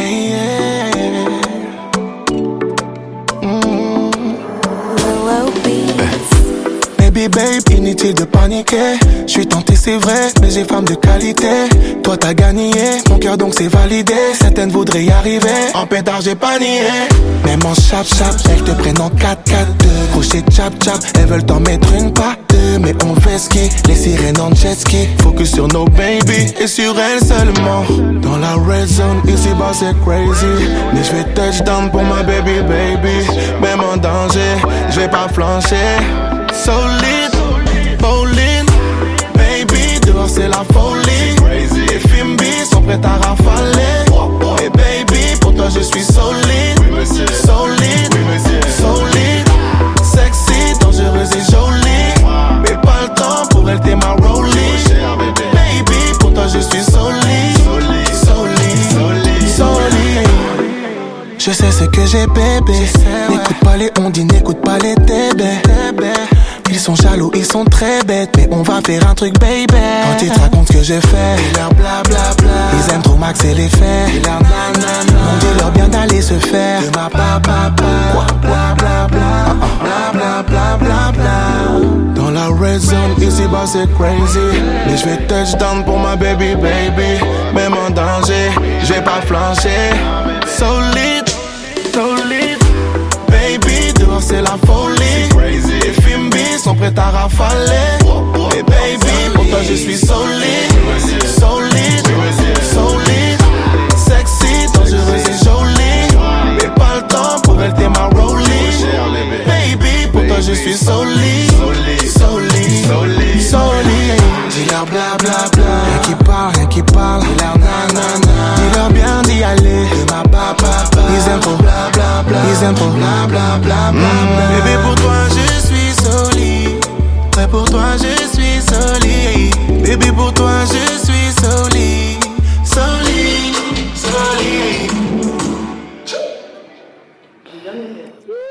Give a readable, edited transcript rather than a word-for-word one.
yeah. Baby babe, inutile de paniquer. J'suis tenté c'est vrai, mais j'ai femme de qualité. Toi t'as gagné, mon cœur donc c'est validé. Certaines voudraient y arriver, en pétard j'ai pas nié. Même en chap-chap, elles te prennent en 4-4-2. Crochet chap-chap, elles veulent t'en mettre une pas deux. Mais on fait ski, les sirènes en jet ski. Focus sur nos baby, et sur elles seulement. Dans la red zone, ici bas c'est crazy. Mais j'vais touchdown pour ma baby baby. Même en danger, j'vais pas flancher. Solide, bowling, baby, dehors c'est la folie. Les Fimbi sont prêts à rafaler. Et baby, pour toi je suis solide, solide, solide. Sexy, dangereuse et jolie. Mais pas le temps pour elle, t'es ma rollie. Baby, pour toi je suis solide, solide, solide. Je sais ce que j'ai bébé. N'écoute pas les ondines, n'écoute pas les TB. Ils sont jaloux, ils sont très bêtes. Mais on va faire un truc baby. Quand ils te racontent ce que j'ai fait, ils leur blablabla. Ils aiment trop maxer les faits. Ils leur nanana. On dit leur bien d'aller se faire de ma papa. Blablabla, blablabla. Dans la red zone, ici bas c'est crazy. Mais j'vais touchdown pour ma baby baby. Même en danger, j'vais pas flancher. Solide, solide. Baby, dehors c'est la folie. Les Fimbi sont prêts à rafaler. Et baby, pour toi je suis solide, solide, solide. Sexy, dangereuse et jolie. Mais pas le temps pour elle, t'es ma rollie. Baby, pour toi je suis solide, solide, solide. Dis-leur blablabla, rien qui parle. Dis-leur nanana, dis-leur bien d'y aller. De ma papa, ils aiment trop blablabla. Ils aiment trop blablabla. Bébé, pour toi je suis solide. Ouais, pour toi je suis solide. Bébé, pour toi je suis solide. Solide, solide.